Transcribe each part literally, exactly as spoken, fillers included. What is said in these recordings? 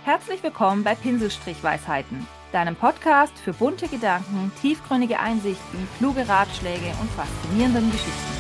Herzlich willkommen bei Pinselstrich-Weisheiten, deinem Podcast für bunte Gedanken, tiefgründige Einsichten, kluge Ratschläge und faszinierenden Geschichten.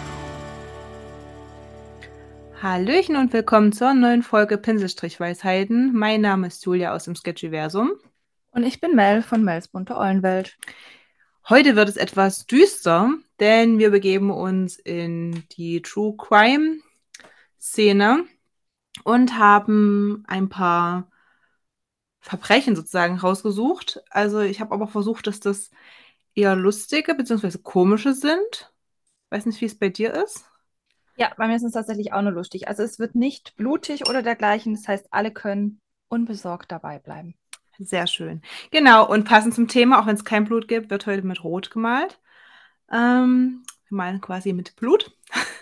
Hallöchen und willkommen zur neuen Folge Pinselstrich-Weisheiten. Mein Name ist Julia aus dem Sketchiversum. Und ich bin Mel von Mels bunte Eulenwelt. Heute wird es etwas düster, denn wir begeben uns in die True Crime Szene und haben ein paar Verbrechen sozusagen rausgesucht. Also ich habe aber versucht, dass das eher lustige bzw. komische sind. Weiß nicht, wie es bei dir ist. Ja, bei mir ist es tatsächlich auch nur lustig. Also es wird nicht blutig oder dergleichen. Das heißt, alle können unbesorgt dabei bleiben. Sehr schön. Genau, und passend zum Thema, auch wenn es kein Blut gibt, wird heute mit Rot gemalt. Ähm, wir malen quasi mit Blut.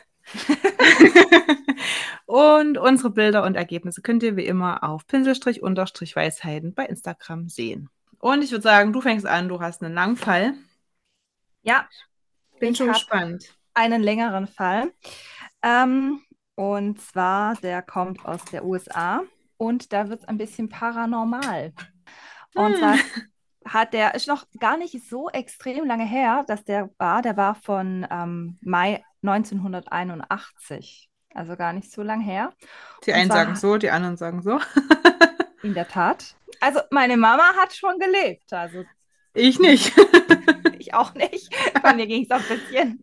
Und unsere Bilder und Ergebnisse könnt ihr wie immer auf Pinselstrich-Weisheiten bei Instagram sehen. Und ich würde sagen, du fängst an, du hast einen langen Fall. Ja, Bin ich schon habe gespannt. einen längeren Fall. Ähm, und zwar, der kommt aus der U S A und da wird es ein bisschen paranormal. Und Hm. zwar hat der, ist noch gar nicht so extrem lange her, dass der war, der war von ähm, Mai neunzehnhunderteinundachtzig, also gar nicht so lang her. Die Und einen sagen zwar so, die anderen sagen so. in der Tat, also meine Mama hat schon gelebt, also Ich nicht. ich auch nicht. Bei mir ging es ein bisschen.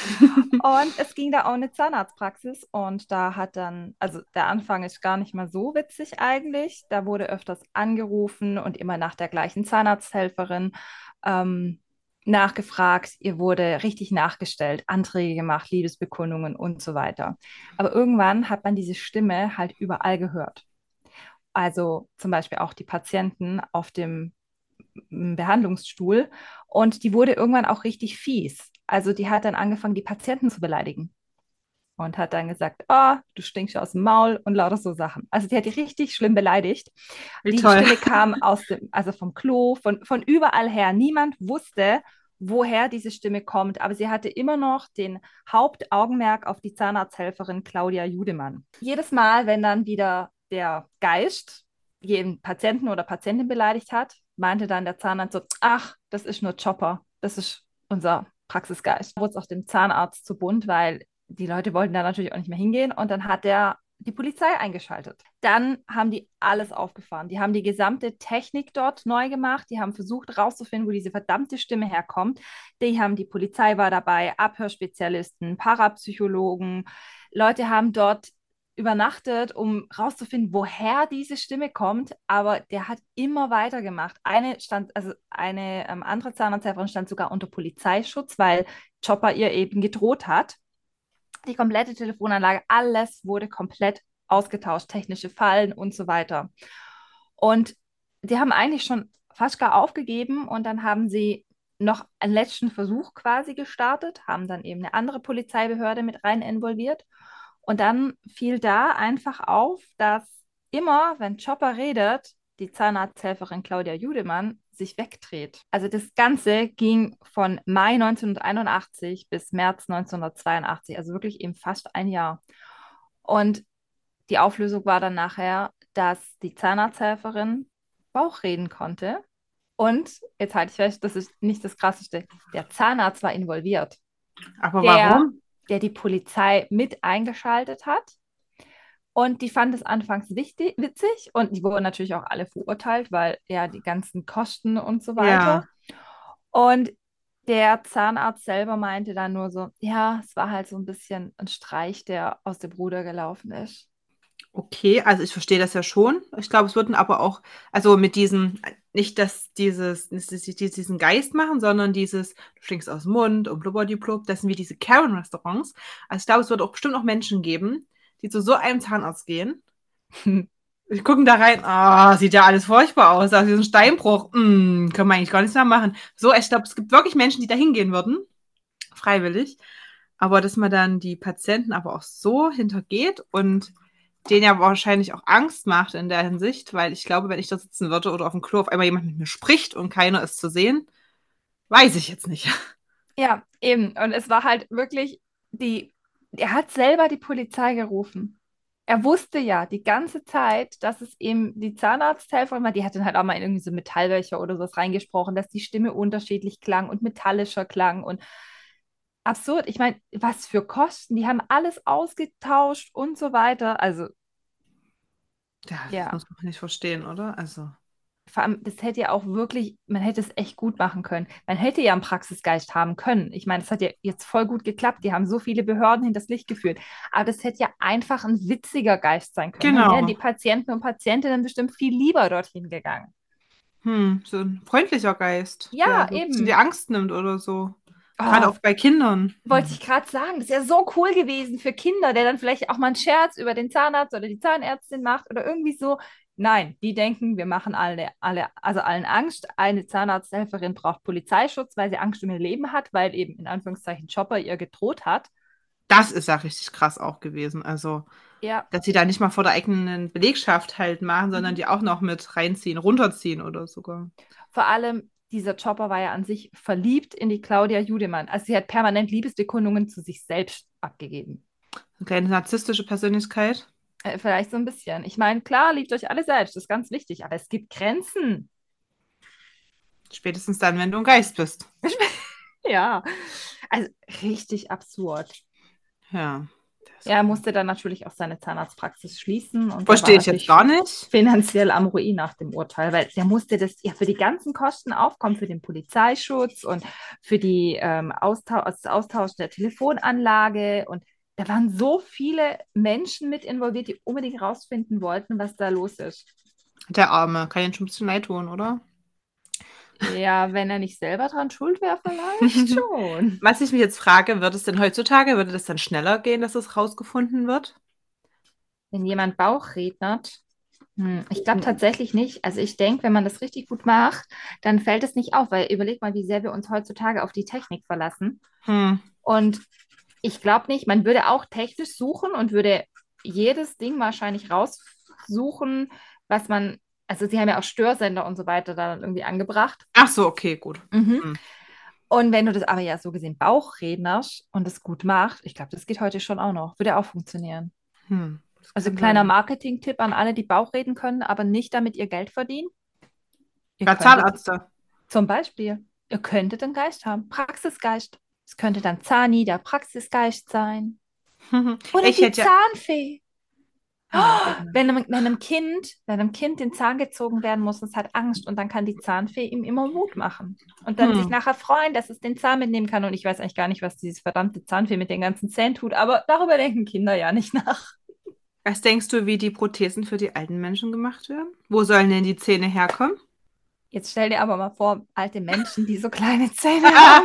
Und es ging da auch eine Zahnarztpraxis und da hat dann, also der Anfang ist gar nicht mal so witzig eigentlich. Da wurde öfters angerufen und immer nach der gleichen Zahnarzthelferin ähm, nachgefragt. Ihr wurde richtig nachgestellt, Anträge gemacht, Liebesbekundungen und so weiter. Aber irgendwann hat man diese Stimme halt überall gehört. Also zum Beispiel auch die Patienten auf dem m, Behandlungsstuhl und die wurde irgendwann auch richtig fies. Also die hat dann angefangen, die Patienten zu beleidigen und hat dann gesagt, oh, du stinkst aus dem Maul und lauter so Sachen. Also die hat die richtig schlimm beleidigt. Wie Die toll. Stimme kam aus dem, also vom Klo, von, von überall her. Niemand wusste, woher diese Stimme kommt, aber sie hatte immer noch den Hauptaugenmerk auf die Zahnarzthelferin Claudia Judemann. Jedes Mal, wenn dann wieder der Geist jeden Patienten oder Patientin beleidigt hat, meinte dann der Zahnarzt so, ach, das ist nur Chopper, das ist unser Praxisgeist. Da wurde es auch dem Zahnarzt zu bunt, weil die Leute wollten da natürlich auch nicht mehr hingehen und dann hat der die Polizei eingeschaltet. Dann haben die alles aufgefahren. Die haben die gesamte Technik dort neu gemacht. Die haben versucht herauszufinden, wo diese verdammte Stimme herkommt. Die haben, die Polizei war dabei, Abhörspezialisten, Parapsychologen. Leute haben dort übernachtet, um rauszufinden, woher diese Stimme kommt. Aber der hat immer weitergemacht. Eine stand, also eine ähm, andere Zahnarzthelferin stand sogar unter Polizeischutz, weil Chopper ihr eben gedroht hat. Die komplette Telefonanlage, alles wurde komplett ausgetauscht, technische Fallen und so weiter. Und die haben eigentlich schon fast gar aufgegeben und dann haben sie noch einen letzten Versuch quasi gestartet, haben dann eben eine andere Polizeibehörde mit rein involviert. Und dann fiel da einfach auf, dass immer, wenn Chopper redet, die Zahnarzthelferin Claudia Judemann sich wegdreht. Also das Ganze ging von Mai neunzehnhunderteinundachtzig bis März neunzehnhundertzweiundachtzig, also wirklich eben fast ein Jahr. Und die Auflösung war dann nachher, dass die Zahnarzthelferin Bauch reden konnte. Und jetzt halte ich fest, das ist nicht das Krasseste. Der Zahnarzt war involviert. Aber Der, warum? der die Polizei mit eingeschaltet hat. Und die fand es anfangs wichtig, witzig und die wurden natürlich auch alle verurteilt, weil ja die ganzen Kosten und so weiter. Ja. Und der Zahnarzt selber meinte dann nur so, ja, es war halt so ein bisschen ein Streich, der aus dem Ruder gelaufen ist. Okay, also ich verstehe das ja schon. Ich glaube, es würden aber auch, also mit diesem, nicht, dass dieses, nicht, dass sie diesen Geist machen, sondern dieses, du stinkst aus dem Mund und blubberdiblub, das sind wie diese Karen-Restaurants. Also ich glaube, es wird auch bestimmt auch Menschen geben, die zu so einem Zahnarzt gehen. Die gucken da rein, ah, sieht ja alles furchtbar aus, also diesen Steinbruch, mm, können wir eigentlich gar nichts mehr machen. So, ich glaube, es gibt wirklich Menschen, die da hingehen würden, freiwillig. Aber dass man dann die Patienten aber auch so hintergeht und denen ja wahrscheinlich auch Angst macht in der Hinsicht, weil ich glaube, wenn ich da sitzen würde oder auf dem Klo auf einmal jemand mit mir spricht und keiner ist zu sehen, weiß ich jetzt nicht. Ja, eben. Und es war halt wirklich die, er hat selber die Polizei gerufen. Er wusste ja die ganze Zeit, dass es eben die Zahnarzthelferin war. Die hat dann halt auch mal in irgendwie so Metallwäscher oder sowas reingesprochen, dass die Stimme unterschiedlich klang und metallischer klang und absurd. Ich meine, was für Kosten? Die haben alles ausgetauscht und so weiter. Also, Ja, das ja. muss man nicht verstehen, oder? Also, Vor allem, das hätte ja auch wirklich, man hätte es echt gut machen können. Man hätte ja einen Praxisgeist haben können. Ich meine, das hat ja jetzt voll gut geklappt. Die haben so viele Behörden hinters Licht geführt. Aber das hätte ja einfach ein witziger Geist sein können. Dann wären die genau. Patienten und Patientinnen bestimmt viel lieber dorthin gegangen. Hm, so ein freundlicher Geist, der Ja, so ein bisschen die eben. Angst nimmt oder so. Gerade Oh, auch bei Kindern. wollte Hm. ich gerade sagen, das wäre so cool gewesen für Kinder, der dann vielleicht auch mal einen Scherz über den Zahnarzt oder die Zahnärztin macht oder irgendwie so. Nein, die denken, wir machen alle, alle, also allen Angst. Eine Zahnarzthelferin braucht Polizeischutz, weil sie Angst um ihr Leben hat, weil eben in Anführungszeichen Chopper ihr gedroht hat. Das ist ja richtig krass auch gewesen. Also, Ja, dass sie da nicht mal vor der eigenen Belegschaft halt machen, sondern mhm. die auch noch mit reinziehen, runterziehen oder sogar. Vor allem dieser Chopper war ja an sich verliebt in die Claudia Judemann. Also sie hat permanent Liebesbekundungen zu sich selbst abgegeben. Eine kleine narzisstische Persönlichkeit. Äh, vielleicht so ein bisschen. Ich meine, klar, liebt euch alle selbst, das ist ganz wichtig, aber es gibt Grenzen. Spätestens dann, wenn du ein Geist bist. Ja, also richtig absurd. Ja, das ist Ja, er komisch. musste dann natürlich auch seine Zahnarztpraxis schließen und der war Verstehe ich jetzt natürlich gar nicht. finanziell am Ruin nach dem Urteil, weil der musste das ja für die ganzen Kosten aufkommen, für den Polizeischutz und für die ähm, Austausch, das Austauschen der Telefonanlage. Und da waren so viele Menschen mit involviert, die unbedingt rausfinden wollten, was da los ist. Der Arme. Kann ihn schon ein bisschen leid tun, oder? Ja, wenn er nicht selber dran schuld wäre, vielleicht schon. Was ich mich jetzt frage, wird es denn heutzutage, würde das dann schneller gehen, dass es rausgefunden wird? Wenn jemand Bauch rednert, hm, ich glaube Hm. tatsächlich nicht. Also ich denke, wenn man das richtig gut macht, dann fällt es nicht auf, weil überleg mal, wie sehr wir uns heutzutage auf die Technik verlassen. Hm. Und ich glaube nicht, man würde auch technisch suchen und würde jedes Ding wahrscheinlich raussuchen, was man, also sie haben ja auch Störsender und so weiter da dann irgendwie angebracht. Ach so, okay, gut. Mhm. Hm. Und wenn du das aber ja so gesehen Bauchrednerst und das gut machst, ich glaube, das geht heute schon auch noch, würde auch funktionieren. Hm. Das Also kann kleiner sein. Marketing-Tipp an alle, die Bauch reden können, aber nicht damit ihr Geld verdienen. Ihr Bei könntet Zahnärzte. zum Beispiel, ihr könntet einen Geist haben, Praxisgeist. Es könnte dann Zani, der Praxisgeist sein. Oder Ich die hätte ja. Zahnfee. Ja, Oh, genau. wenn einem, wenn einem Kind, wenn einem Kind den Zahn gezogen werden muss, es hat Angst und dann kann die Zahnfee ihm immer Mut machen. Und dann sich Hm. nachher freuen, dass es den Zahn mitnehmen kann. Und ich weiß eigentlich gar nicht, was diese verdammte Zahnfee mit den ganzen Zähnen tut, aber darüber denken Kinder ja nicht nach. Was denkst du, wie die Prothesen für die alten Menschen gemacht werden? Wo sollen denn die Zähne herkommen? Jetzt stell dir aber mal vor, alte Menschen, die so kleine Zähne haben.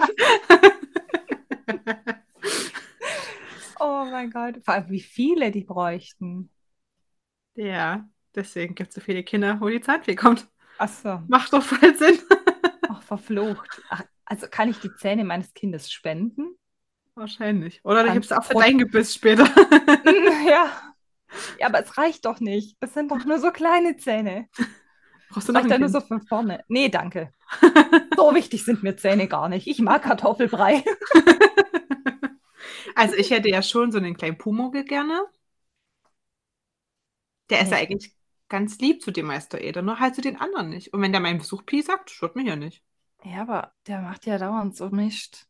Oh mein Gott, vor allem wie viele die bräuchten. Ja, deswegen gibt es so viele Kinder, wo die Zahnfee kommt. Ach so, Macht doch voll Sinn. ach, verflucht. Ach, also kann ich die Zähne meines Kindes spenden? Wahrscheinlich. Oder du An gibst auch für Pro dein Gebiss später. ja. Ja, aber es reicht doch nicht. Das sind doch nur so kleine Zähne. Brauchst du Es noch reicht ein ja nur so Kind? von vorne. Nee, danke. So wichtig sind mir Zähne gar nicht. Ich mag Kartoffelbrei. Also ich hätte ja schon so einen kleinen Pumuckl gerne. Der ist ja Echt? eigentlich ganz lieb zu dem Meister Eder, nur halt zu den anderen nicht. Und wenn der meinen Besuch Pi sagt, stört mich ja nicht. Ja, aber der macht ja dauernd so Mist.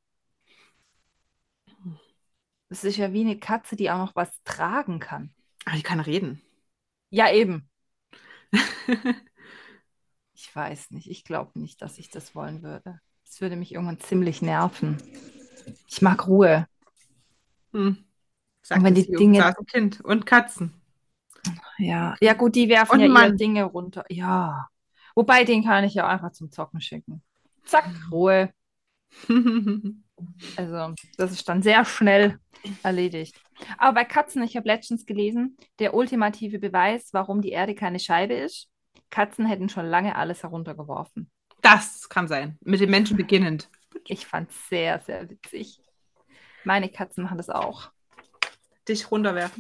Das ist ja wie eine Katze, die auch noch was tragen kann. Aber die kann reden. Ja, eben. Ich weiß nicht. Ich glaube nicht, dass ich das wollen würde. Das würde mich irgendwann ziemlich nerven. Ich mag Ruhe. Hm, Und sagte wenn sie die und Dinge, saß ein Kind und Katzen. ja, ja gut, die werfen Und ja ein eher Mann. Dinge runter. Ja. Wobei, den kann ich ja auch einfach zum Zocken schicken. Zack, Ruhe. Also, das ist dann sehr schnell erledigt. Aber bei Katzen, ich habe letztens gelesen, der ultimative Beweis, warum die Erde keine Scheibe ist. Katzen hätten schon lange alles heruntergeworfen. Das kann sein. Mit dem Menschen beginnend. Ich fand es sehr, sehr witzig. Meine Katzen machen das auch. Dich runterwerfen.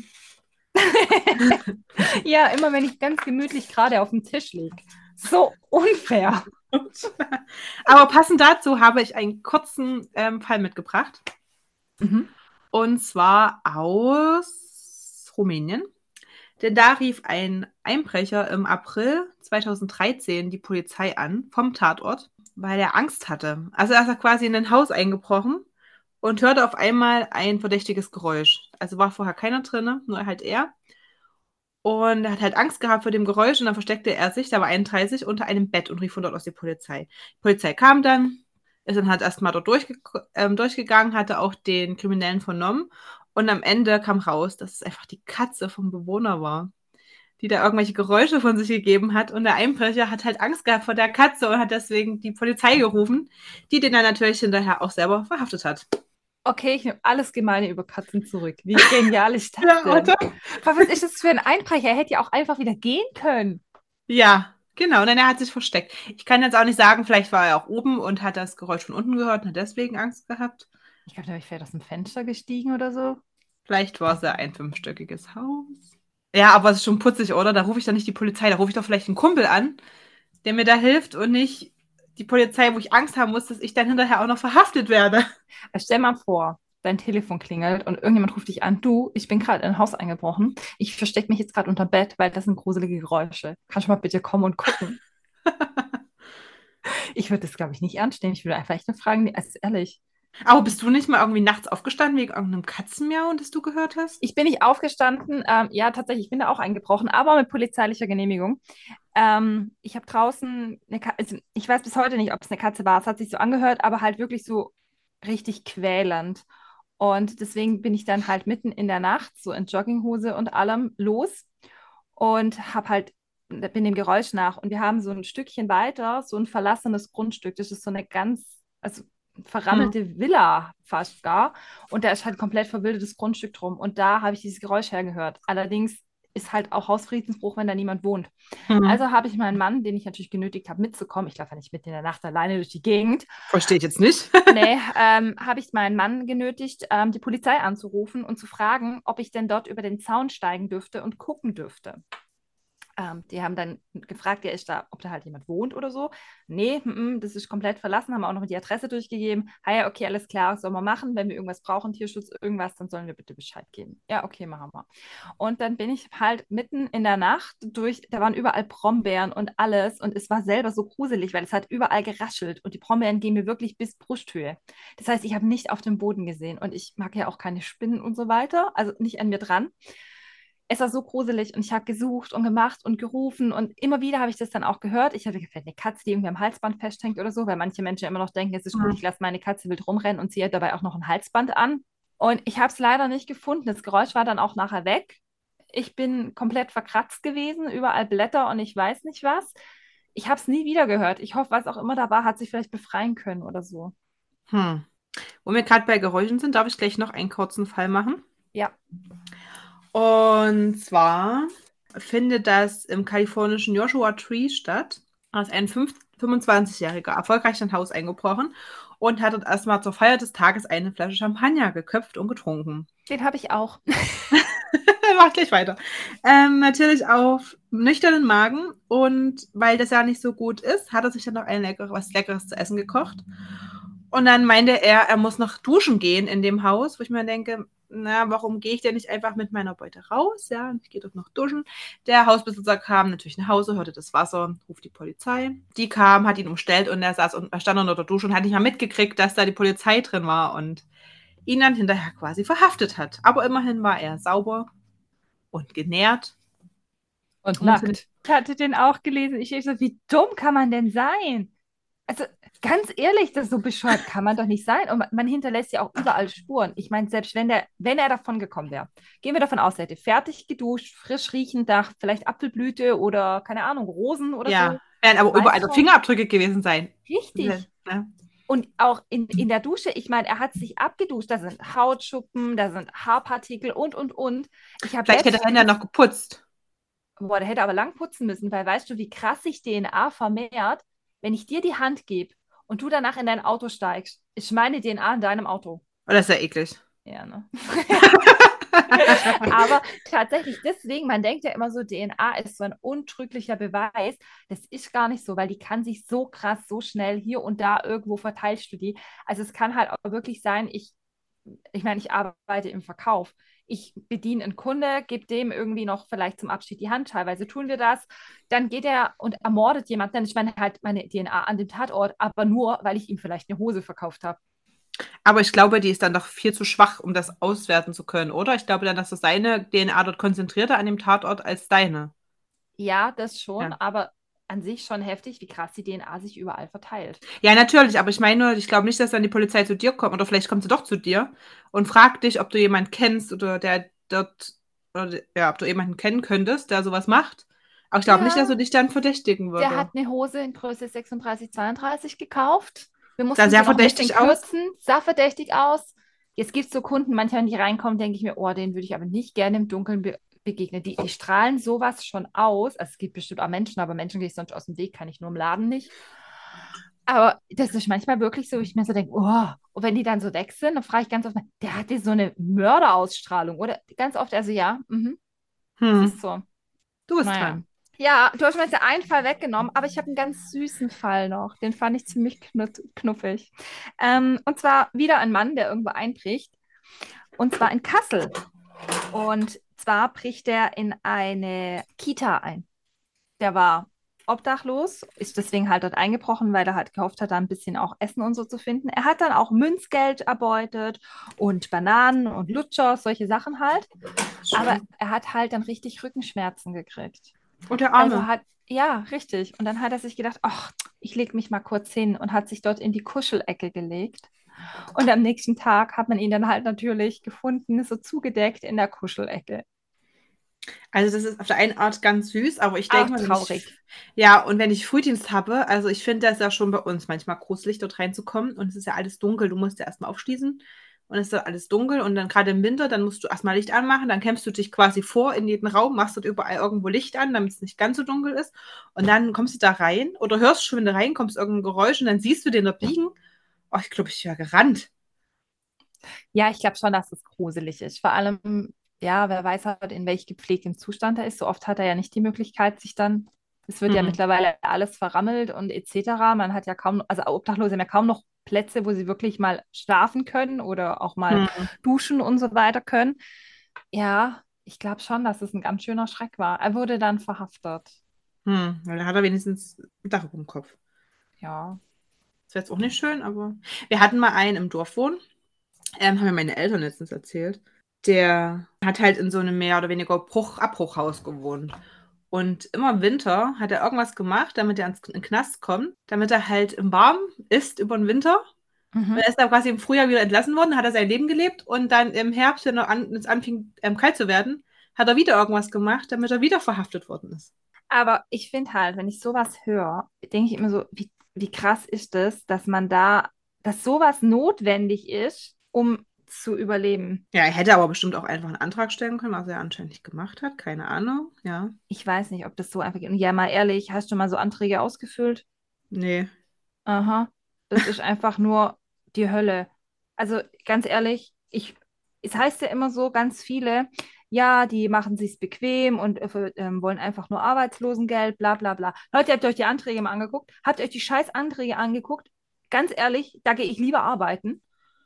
Ja, immer wenn ich ganz gemütlich gerade auf dem Tisch liege. So unfair. Aber passend dazu habe ich einen kurzen ähm, Fall mitgebracht. Mhm. Und zwar aus Rumänien. Denn da rief ein Einbrecher im April zweitausenddreizehn die Polizei an vom Tatort, weil er Angst hatte. Also er ist er quasi in ein Haus eingebrochen und hörte auf einmal ein verdächtiges Geräusch. Also war vorher keiner drin, nur halt er. Und er hat halt Angst gehabt vor dem Geräusch und dann versteckte er sich, da war einunddreißig, unter einem Bett und rief von dort aus die Polizei. Die Polizei kam dann, ist dann halt erstmal dort durchge ähm, durchgegangen, hatte auch den Kriminellen vernommen und am Ende kam raus, dass es einfach die Katze vom Bewohner war, die da irgendwelche Geräusche von sich gegeben hat und der Einbrecher hat halt Angst gehabt vor der Katze und hat deswegen die Polizei gerufen, die den dann natürlich hinterher auch selber verhaftet hat. Okay, ich nehme alles Gemeine über Katzen zurück. Wie genial ist das Ja, denn? oder? Aber was ist das für ein Einbrecher? Er hätte ja auch einfach wieder gehen können. Ja, genau. Nein, er hat sich versteckt. Ich kann jetzt auch nicht sagen, vielleicht war er auch oben und hat das Geräusch von unten gehört und hat deswegen Angst gehabt. Ich glaube, der wäre vielleicht aus dem Fenster gestiegen oder so. Vielleicht war es ja ein fünfstöckiges Haus. Ja, aber es ist schon putzig, oder? Da rufe ich doch nicht die Polizei, da rufe ich doch vielleicht einen Kumpel an, der mir da hilft und nicht die Polizei, wo ich Angst haben muss, dass ich dann hinterher auch noch verhaftet werde. Also stell mal vor, dein Telefon klingelt und irgendjemand ruft dich an. Du, ich bin gerade in ein Haus eingebrochen. Ich verstecke mich jetzt gerade unter Bett, weil das sind gruselige Geräusche. Kannst du mal bitte kommen und gucken? Ich würde das, glaube ich, nicht ernst nehmen. Ich würde einfach echt nur fragen, nee, also ehrlich. Aber bist du nicht mal irgendwie nachts aufgestanden wegen irgendeinem Katzenmiauen, das du gehört hast? Ich bin nicht aufgestanden. Ähm, ja, tatsächlich, ich bin da auch eingebrochen, aber mit polizeilicher Genehmigung. Ähm, ich habe draußen eine Katze, also ich weiß bis heute nicht, ob es eine Katze war. Es hat sich so angehört, aber halt wirklich so richtig quälend. Und deswegen bin ich dann halt mitten in der Nacht, so in Jogginghose und allem, los und habe halt, bin dem Geräusch nach. Und wir haben so ein Stückchen weiter, so ein verlassenes Grundstück. Das ist so eine ganz, also Hm. verrammelte Villa fast gar. Und da ist halt komplett verwildertes Grundstück drum. Und da habe ich dieses Geräusch hergehört. Allerdings ist halt auch Hausfriedensbruch, wenn da niemand wohnt. Hm. Also habe ich meinen Mann, den ich natürlich genötigt habe, mitzukommen. Ich laufe ja nicht mit in der Nacht alleine durch die Gegend. Verstehe ich jetzt nicht. Nee, ähm, habe ich meinen Mann genötigt, ähm, die Polizei anzurufen und zu fragen, ob ich denn dort über den Zaun steigen dürfte und gucken dürfte. Ähm, die haben dann gefragt, ja, ist da, ob da halt jemand wohnt oder so. Nee, m -m, das ist komplett verlassen, haben auch noch die Adresse durchgegeben. Ah ja, okay, alles klar, sollen wir machen. Wenn wir irgendwas brauchen, Tierschutz, irgendwas, dann sollen wir bitte Bescheid geben. Ja, okay, machen wir. Und dann bin ich halt mitten in der Nacht durch, da waren überall Brombeeren und alles und es war selber so gruselig, weil es hat überall geraschelt und die Brombeeren gehen mir wirklich bis Brusthöhe. Das heißt, ich habe nicht auf dem Boden gesehen und ich mag ja auch keine Spinnen und so weiter, also nicht an mir dran. Es war so gruselig und ich habe gesucht und gemacht und gerufen und immer wieder habe ich das dann auch gehört. Ich hatte gefällt eine Katze, die irgendwie am Halsband festhängt oder so, weil manche Menschen immer noch denken, es ist gut, Hm. ich lasse meine Katze wild rumrennen und ziehe dabei auch noch ein Halsband an. Und ich habe es leider nicht gefunden. Das Geräusch war dann auch nachher weg. Ich bin komplett verkratzt gewesen, überall Blätter und ich weiß nicht was. Ich habe es nie wieder gehört. Ich hoffe, was auch immer da war, hat sich vielleicht befreien können oder so. Hm. Wo wir gerade bei Geräuschen sind, darf ich gleich noch einen kurzen Fall machen. Ja. Und zwar findet das im kalifornischen Joshua Tree statt. Da ist ein fünf- fünfundzwanzigjähriger erfolgreich in ein Haus eingebrochen und hat dort erstmal zur Feier des Tages eine Flasche Champagner geköpft und getrunken. Den habe ich auch. Mach gleich weiter. Ähm, natürlich auf nüchternen Magen und weil das ja nicht so gut ist, hat er sich dann noch ein lecker, was Leckeres zu essen gekocht. Und dann meinte er, er muss noch duschen gehen in dem Haus, wo ich mir denke, na, warum gehe ich denn nicht einfach mit meiner Beute raus? Ja, und ich gehe dort noch duschen. Der Hausbesitzer kam natürlich nach Hause, hörte das Wasser, ruft die Polizei. Die kam, hat ihn umstellt und er saß und er stand unter der Dusche und hat nicht mal mitgekriegt, dass da die Polizei drin war und ihn dann hinterher quasi verhaftet hat. Aber immerhin war er sauber und genährt Und und musste nicht. nackt. Ich hatte den auch gelesen. Ich so, wie dumm kann man denn sein? Also ganz ehrlich, das ist so bescheuert kann man doch nicht sein. Und man, man hinterlässt ja auch überall Spuren. Ich meine, selbst wenn der, wenn er davon gekommen wäre, gehen wir davon aus, er hätte fertig geduscht, frisch riechend nach vielleicht Apfelblüte oder keine Ahnung, Rosen oder Ja, so, werden aber überall noch Weißwein. Fingerabdrücke gewesen sein. Ne? Richtig. Und auch in, in der Dusche, ich meine, er hat sich abgeduscht, da sind Hautschuppen, da sind Haarpartikel und, und, und. Ich habe Vielleicht hätte er ja letztens, noch geputzt. boah, der hätte aber lang putzen müssen, weil weißt du, wie krass sich D N A vermehrt, wenn ich dir die Hand gebe und du danach in dein Auto steigst, ist meine D N A in deinem Auto. Oh, das ist ja eklig. Ja, ne? Aber tatsächlich deswegen, man denkt ja immer so, D N A ist so ein untrüglicher Beweis. Das ist gar nicht so, weil die kann sich so krass, so schnell hier und da irgendwo verteilst du die. Also es kann halt auch wirklich sein, ich, ich meine, ich arbeite im Verkauf. ich bediene einen Kunde, gebe dem irgendwie noch vielleicht zum Abschied die Hand, teilweise tun wir das, dann geht er und ermordet jemanden, dann ist meine, halt meine D N A an dem Tatort, aber nur, weil ich ihm vielleicht eine Hose verkauft habe. Aber ich glaube, die ist dann doch viel zu schwach, um das auswerten zu können, oder? Ich glaube dann, dass das seine D N A dort konzentrierter an dem Tatort als deine. Ja, das schon, Ja. aber an sich schon heftig, wie krass die D N A sich überall verteilt. Ja, natürlich, aber ich meine nur, ich glaube nicht, dass dann die Polizei zu dir kommt, oder vielleicht kommt sie doch zu dir und fragt dich, ob du jemanden kennst oder der dort, oder, ja, ob du jemanden kennen könntest, der sowas macht. Aber ich glaube nicht, dass Ja, sie dich dann verdächtigen der würde. hat eine Hose in Größe sechsunddreißig, zweiunddreißig gekauft. Wir Sah mussten sehr sie noch ein bisschen verdächtig aus. kürzen, sah verdächtig aus. Jetzt gibt es so Kunden, manchmal, wenn die reinkommen, denke ich mir, oh, den würde ich aber nicht gerne im Dunkeln be begegnen. Die, die strahlen sowas schon aus. Also es gibt bestimmt auch Menschen, aber Menschen gehe ich sonst aus dem Weg, kann ich nur im Laden nicht. Aber das ist manchmal wirklich so, ich mir so denke, oh, und wenn die dann so weg sind, dann frage ich ganz oft, der hatte so eine Mörderausstrahlung, oder? Ganz oft, also ja, mhm, das Hm, ist so. du bist Naja. dran. Ja, du hast mir jetzt einen Fall weggenommen, aber ich habe einen ganz süßen Fall noch. Den fand ich ziemlich knu- knuffig. Ähm, und zwar wieder ein Mann, der irgendwo einbricht. Und zwar in Kassel. Und zwar bricht er in eine Kita ein. Der war obdachlos, ist deswegen halt dort eingebrochen, weil er halt gehofft hat, da ein bisschen auch Essen und so zu finden. Er hat dann auch Münzgeld erbeutet und Bananen und Lutscher, solche Sachen halt. Aber Schön. er hat halt dann richtig Rückenschmerzen gekriegt. Und der Also Arme. hat, ja, richtig. Und dann hat er sich gedacht, ach, ich lege mich mal kurz hin und hat sich dort in die Kuschelecke gelegt. Und am nächsten Tag hat man ihn dann halt natürlich gefunden, so zugedeckt in der Kuschelecke. Also das ist auf der einen Art ganz süß, aber ich Auch denke mal, wenn ich, traurig. ja, und wenn ich Frühdienst habe, also ich finde das ja schon bei uns manchmal gruselig, dort reinzukommen und es ist ja alles dunkel, du musst ja erstmal aufschließen und es ist ja alles dunkel und dann gerade im Winter, dann musst du erstmal Licht anmachen, dann kämpfst du dich quasi vor in jeden Raum, machst dort überall irgendwo Licht an, damit es nicht ganz so dunkel ist und dann kommst du da rein oder hörst schon, wenn du reinkommst, irgendein Geräusch und dann siehst du den dort liegen. Oh, ich glaube, ich wäre gerannt. Ja, ich glaube schon, dass es gruselig ist. Vor allem, ja, wer weiß halt, in welch gepflegtem Zustand er ist. So oft hat er ja nicht die Möglichkeit, sich dann, es wird ja Hm. mittlerweile alles verrammelt und et cetera. Man hat ja kaum, also Obdachlose haben ja kaum noch Plätze, wo sie wirklich mal schlafen können oder auch mal Hm. duschen und so weiter können. Ja, ich glaube schon, dass es ein ganz schöner Schreck war. Er wurde dann verhaftet. Hm. Weil da hat er wenigstens ein Dach über dem Kopf. Ja. Das wäre jetzt auch nicht schön, aber wir hatten mal einen im Dorf wohnen. Ähm, haben mir meine Eltern letztens erzählt. Der hat halt in so einem mehr oder weniger Bruch Abbruchhaus gewohnt. Und immer im Winter hat er irgendwas gemacht, damit er ins in den Knast kommt, damit er halt im Warmen ist über den Winter. Und Mhm. er ist dann quasi im Frühjahr wieder entlassen worden, hat er sein Leben gelebt und dann im Herbst, wenn er an, es anfing, ähm, kalt zu werden, hat er wieder irgendwas gemacht, damit er wieder verhaftet worden ist. Aber ich finde halt, wenn ich sowas höre, denke ich immer so, wie, wie krass ist es, dass man da, dass sowas notwendig ist, um zu überleben. Ja, er hätte aber bestimmt auch einfach einen Antrag stellen können, was er anscheinend nicht gemacht hat. Keine Ahnung. Ja. Ich weiß nicht, ob das so einfach geht. Und ja, mal ehrlich, hast du mal so Anträge ausgefüllt? Nee. Aha, das ist einfach nur die Hölle. Also ganz ehrlich, ich, es heißt ja immer so, ganz viele, ja, die machen sich's bequem und äh, ähm, wollen einfach nur Arbeitslosengeld, bla bla bla. Leute, habt ihr euch die Anträge mal angeguckt? Habt ihr euch die scheiß Anträge angeguckt? Ganz ehrlich, da gehe ich lieber arbeiten.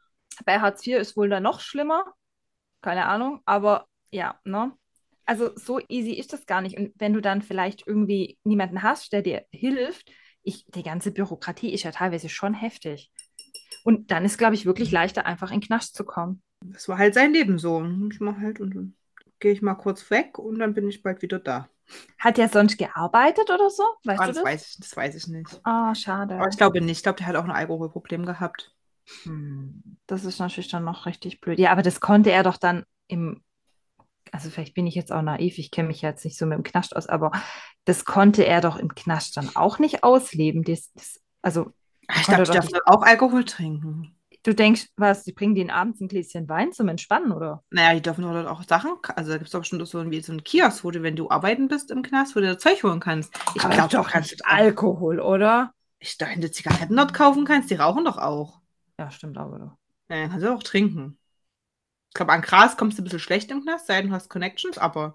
Bei Hartz vier ist wohl dann noch schlimmer, keine Ahnung, aber ja, ne? Also so easy ist das gar nicht. Und wenn du dann vielleicht irgendwie niemanden hast, der dir hilft, ich, die ganze Bürokratie ist ja teilweise schon heftig. Und dann ist, glaube ich, wirklich leichter, einfach in den Knast zu kommen. Das war halt sein Leben so. Ich mach halt und dann gehe ich mal kurz weg und dann bin ich bald wieder da. Hat der sonst gearbeitet oder so? Ah, Weißt du das das? weiß ich, das weiß ich nicht. Ah, Aber ich schade. glaube nicht. Ich glaube, der hat auch ein Alkoholproblem gehabt. Hm, das ist natürlich dann noch richtig blöd. Ja, aber das konnte er doch dann im, also vielleicht bin ich jetzt auch naiv, ich kenne mich jetzt nicht so mit dem Knast aus, aber das konnte er doch im Knast dann auch nicht ausleben. Das, das, also Ah, er ich glaube, konnte die doch dürfen nicht. auch Alkohol trinken. Du denkst, was, die bringen den abends ein Gläschen Wein zum Entspannen, oder? Naja, die dürfen dort auch Sachen. Also da gibt es doch bestimmt auch so, wie so einen Kiosk, wo du, wenn du arbeiten bist im Knast, wo du das Zeug holen kannst. Ich Aber glaube, du doch kannst nicht jetzt auch. Alkohol, oder? Ich dachte, wenn du Zigaretten dort kaufen kannst, die rauchen doch auch. Ja, stimmt aber doch. Ja, dann kannst du auch trinken. Ich glaube, an Gras kommst du ein bisschen schlecht im Knast, sei denn du hast Connections, aber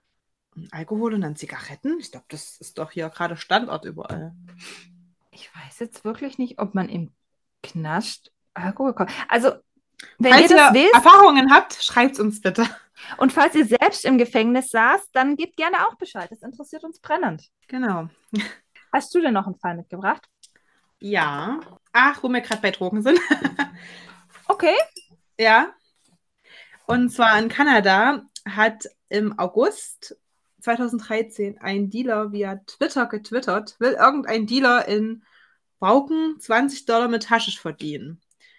Alkohol und dann Zigaretten? Ich glaube, das ist doch hier gerade Standort überall. Ich weiß jetzt wirklich nicht, ob man im Knast Alkohol bekommt. Also, Wenn ihr Falls das ihr wisst Erfahrungen habt, schreibt uns bitte. und falls ihr selbst im Gefängnis saßt, dann gebt gerne auch Bescheid. Das interessiert uns brennend. Genau. Hast du denn noch einen Fall mitgebracht? Ja. Ach, wo wir gerade bei Drogen sind. Okay. Ja. Und zwar in Kanada hat im August zweitausenddreizehn ein Dealer via Twitter getwittert, will irgendein Dealer in Brauken zwanzig Dollar mit Haschisch verdienen.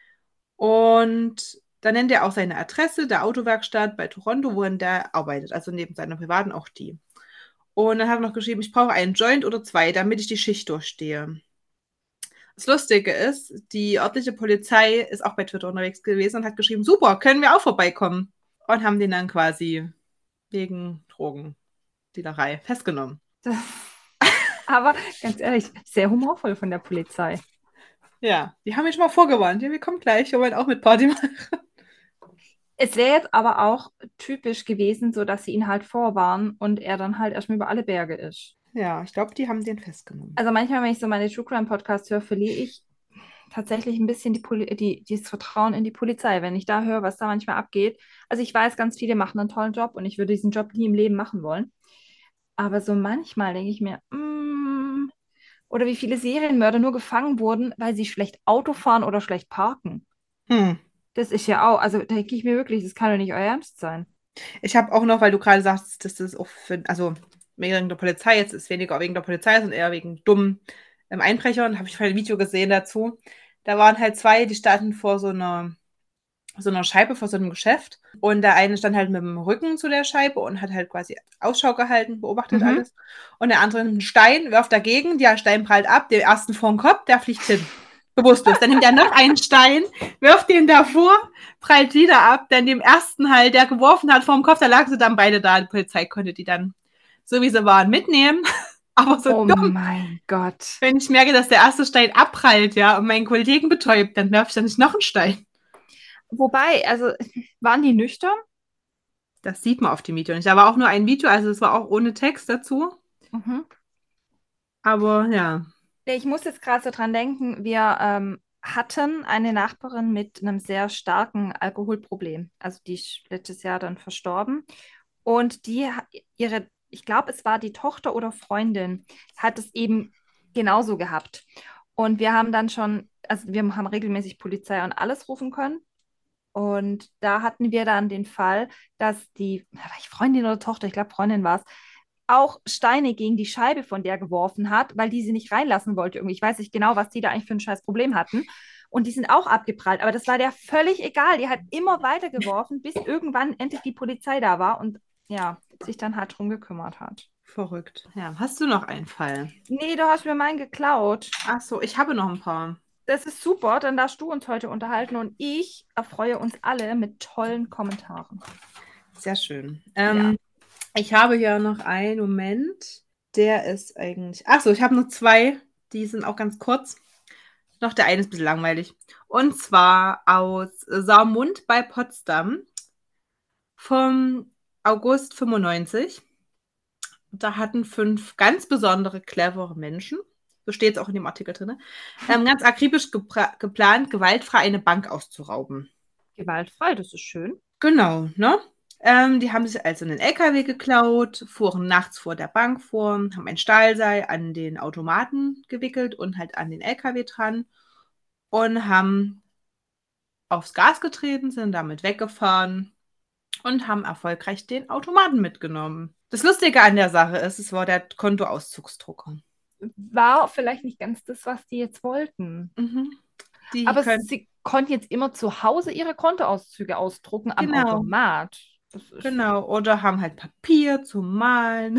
Und dann nennt er auch seine Adresse der Autowerkstatt bei Toronto, wohin der arbeitet, also neben seiner privaten auch die. Und dann hat er noch geschrieben, ich brauche einen Joint oder zwei, damit ich die Schicht durchstehe. Das Lustige ist, die örtliche Polizei ist auch bei Twitter unterwegs gewesen und hat geschrieben, super, können wir auch vorbeikommen. Und haben den dann quasi wegen Drogendealerei festgenommen. Das, aber ganz ehrlich, sehr humorvoll von der Polizei. Ja, die haben mich schon mal vorgewarnt. Ja, wir kommen gleich, wir wollen auch mit Party machen. Es wäre jetzt aber auch typisch gewesen, so dass sie ihn halt vorwarnen und er dann halt erstmal über alle Berge ist. Ja, ich glaube, die haben den festgenommen. Also manchmal, wenn ich so meine True Crime Podcasts höre, verliere ich tatsächlich ein bisschen die Poli die, dieses Vertrauen in die Polizei, wenn ich da höre, was da manchmal abgeht. Also ich weiß, ganz viele machen einen tollen Job und ich würde diesen Job nie im Leben machen wollen. Aber so manchmal denke ich mir, mm, oder wie viele Serienmörder nur gefangen wurden, weil sie schlecht Auto fahren oder schlecht parken. Hm. Das ist ja auch, also denke ich mir wirklich, das kann doch nicht euer Ernst sein. Ich habe auch noch, weil du gerade sagst, dass das auch für, also wegen der Polizei, jetzt ist weniger wegen der Polizei, sondern eher wegen dummen ähm, Einbrechern, habe ich mal ein Video gesehen dazu. Da waren halt zwei, die standen vor so einer, so einer Scheibe, vor so einem Geschäft. Und der eine stand halt mit dem Rücken zu der Scheibe und hat halt quasi Ausschau gehalten, beobachtet Mhm. alles. Und der andere nimmt einen Stein, wirft dagegen, der Stein prallt ab, der ersten vor den Kopf, der fliegt hin. Bewusstlos. Dann nimmt er noch einen Stein, wirft den davor, prallt wieder ab, dann dem ersten halt, der geworfen hat, vor dem Kopf, da lagen sie dann beide da. Die Polizei konnte die dann, so wie sie waren, mitnehmen. Aber so Oh dumm. mein Gott. Wenn ich merke, dass der erste Stein abprallt, ja, und meinen Kollegen betäubt, dann werfe ich dann nicht noch einen Stein. Wobei, also waren die nüchtern? Das sieht man auf dem Video nicht. Da war auch nur ein Video, also es war auch ohne Text dazu. Mhm. Aber ja. Ich muss jetzt gerade so dran denken, wir ähm, hatten eine Nachbarin mit einem sehr starken Alkoholproblem. Also die ist letztes Jahr dann verstorben. Und die ha- ihre, ich glaube, es war die Tochter oder Freundin, hat es eben genauso gehabt. Und wir haben dann schon, also wir haben regelmäßig Polizei und alles rufen können. Und da hatten wir dann den Fall, dass die, war ich Freundin oder Tochter, ich glaube Freundin war es, auch Steine gegen die Scheibe von der geworfen hat, weil die sie nicht reinlassen wollte. Irgendwie. Ich weiß nicht genau, was die da eigentlich für ein scheiß Problem hatten. Und die sind auch abgeprallt. Aber das war der völlig egal. Die hat immer weiter geworfen, bis irgendwann endlich die Polizei da war und ja, sich dann halt drum gekümmert hat. Verrückt. Ja, hast du noch einen Fall? Nee, du hast mir meinen geklaut. Ach so, ich habe noch ein paar. Das ist super, dann darfst du uns heute unterhalten und ich erfreue uns alle mit tollen Kommentaren. Sehr schön. Ja. Ähm, ich habe hier noch einen Moment. Der ist eigentlich. Ach so, ich habe noch zwei. Die sind auch ganz kurz. Noch der eine ist ein bisschen langweilig. Und zwar aus Saarmund bei Potsdam vom August fünfundneunzig. Da hatten fünf ganz besondere, clevere Menschen, so steht es auch in dem Artikel drin, ähm, ganz akribisch gepra- geplant, gewaltfrei eine Bank auszurauben. Gewaltfrei, das ist schön. Genau, ne? Ähm, die haben sich also einen L K W geklaut, fuhren nachts vor der Bank vor, haben ein Stahlseil an den Automaten gewickelt und halt an den L K W dran und haben aufs Gas getreten, sind damit weggefahren und haben erfolgreich den Automaten mitgenommen. Das Lustige an der Sache ist, es war der Kontoauszugsdrucker. War vielleicht nicht ganz das, was die jetzt wollten. Mhm. Die Aber können, sie konnten jetzt immer zu Hause ihre Kontoauszüge ausdrucken am genau, Automat. Das ist genau. Oder haben halt Papier zum Malen.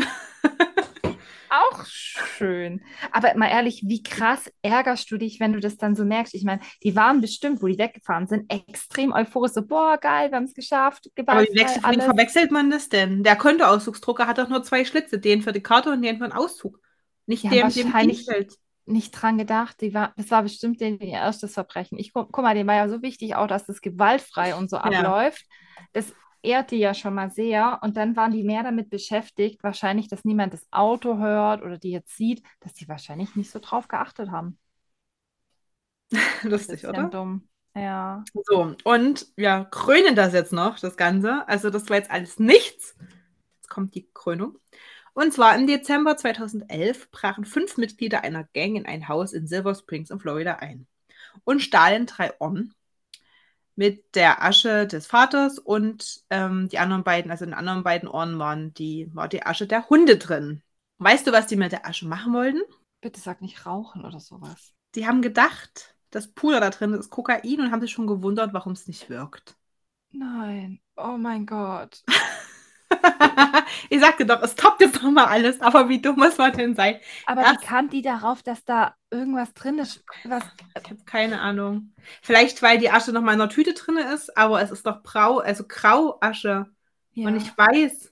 auch schön. Aber mal ehrlich, wie krass ärgerst du dich, wenn du das dann so merkst? Ich meine, die waren bestimmt, wo die weggefahren sind, extrem euphorisch. So, boah, geil, wir haben es geschafft, Aber wie, gewaltfrei, wechselt, wie alles. verwechselt man das denn? Der Kontoauszugsdrucker hat doch nur zwei Schlitze, den für die Karte und den für den Auszug. Die Nicht haben dem, dem wahrscheinlich Dienstfeld. nicht dran gedacht. Die war, das war bestimmt denen ihr erstes Verbrechen. Ich guck, guck mal, dem war ja so wichtig auch, dass das gewaltfrei und so Ja. abläuft. Das ehrt die ja schon mal sehr. Und dann waren die mehr damit beschäftigt, wahrscheinlich, dass niemand das Auto hört oder die jetzt sieht, dass die wahrscheinlich nicht so drauf geachtet haben. Lustig, Bisschen oder? dumm. Ja. So, und wir krönen das jetzt noch, das Ganze. Also das war jetzt alles nichts. Jetzt kommt die Krönung. Und zwar im Dezember zweitausendelf brachen fünf Mitglieder einer Gang in ein Haus in Silver Springs in Florida ein und stahlen drei Urnen mit der Asche des Vaters und ähm, die anderen beiden, also in den anderen beiden Urnen waren die, war die Asche der Hunde drin. Weißt du, was die mit der Asche machen wollten? Bitte sag nicht rauchen oder sowas. Die haben gedacht, das Puder da drin ist Kokain und haben sich schon gewundert, warum es nicht wirkt. Nein. Oh mein Gott. Ich sagte doch, es toppt jetzt nochmal alles, aber wie dumm muss man denn sein? Aber wie Erst, kam die darauf, dass da irgendwas drin ist? Was? ich habe keine Ahnung. Vielleicht, weil die Asche noch mal in einer Tüte drin ist, aber es ist doch Brau, also Grauasche. Und ich Ja. weiß.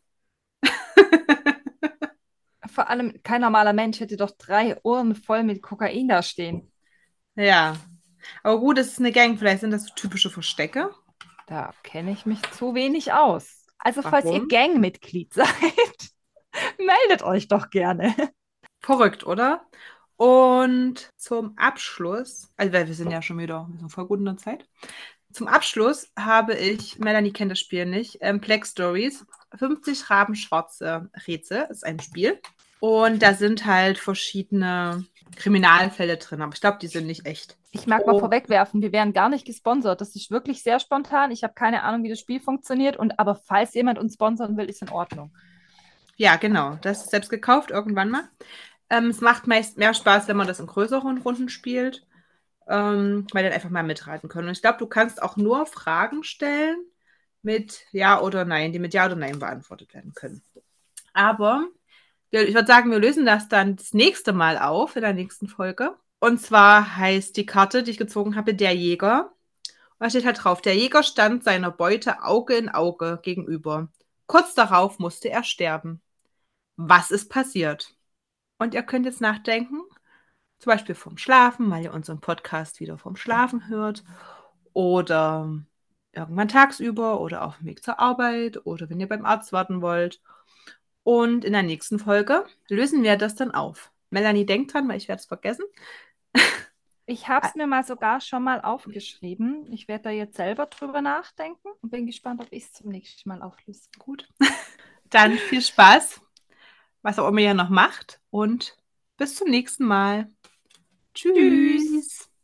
Vor allem, kein normaler Mensch hätte doch drei Ohren voll mit Kokain da stehen. Ja. Aber gut, es ist eine Gang. Vielleicht sind das so typische Verstecke. Da kenne ich mich zu wenig aus. Also, falls ihr Warum? Gangmitglied seid, meldet euch doch gerne. Verrückt, oder? Und zum Abschluss, also weil wir sind ja schon wieder, wir sind voll gut in der Zeit. Zum Abschluss habe ich, Melanie kennt das Spiel nicht, ähm, Black Stories, fünfzig rabenschwarze Rätsel, ist ein Spiel. Und da sind halt verschiedene Kriminalfälle drin, aber ich glaube, die sind nicht echt. Ich mag mal Oh, vorwegwerfen, wir werden gar nicht gesponsert. Das ist wirklich sehr spontan. Ich habe keine Ahnung, wie das Spiel funktioniert. Und aber falls jemand uns sponsern will, ist in Ordnung. ja, genau, das ist selbst gekauft irgendwann mal. Ähm, es macht meist mehr Spaß, wenn man das in größeren Runden spielt, ähm, weil dann einfach mal mitraten können. Und ich glaube, du kannst auch nur Fragen stellen mit Ja oder Nein, die mit Ja oder Nein beantwortet werden können. Aber ich würde sagen, wir lösen das dann das nächste Mal auf in der nächsten Folge. Und zwar heißt die Karte, die ich gezogen habe, der Jäger. Und da steht halt drauf, der Jäger stand seiner Beute Auge in Auge gegenüber. Kurz darauf musste er sterben. Was ist passiert? Und ihr könnt jetzt nachdenken, zum Beispiel vom Schlafen, weil ihr unseren Podcast wieder vom Schlafen hört. Oder irgendwann tagsüber oder auf dem Weg zur Arbeit oder wenn ihr beim Arzt warten wollt. Und in der nächsten Folge lösen wir das dann auf. Melanie, denkt dran, weil ich werde es vergessen. Ich habe es mir mal sogar schon mal aufgeschrieben. Ich werde da jetzt selber drüber nachdenken und bin gespannt, ob ich es zum nächsten Mal auflöse. Gut. Dann viel Spaß, was auch immer ihr noch macht. Und bis zum nächsten Mal. Tschüss. Tschüss.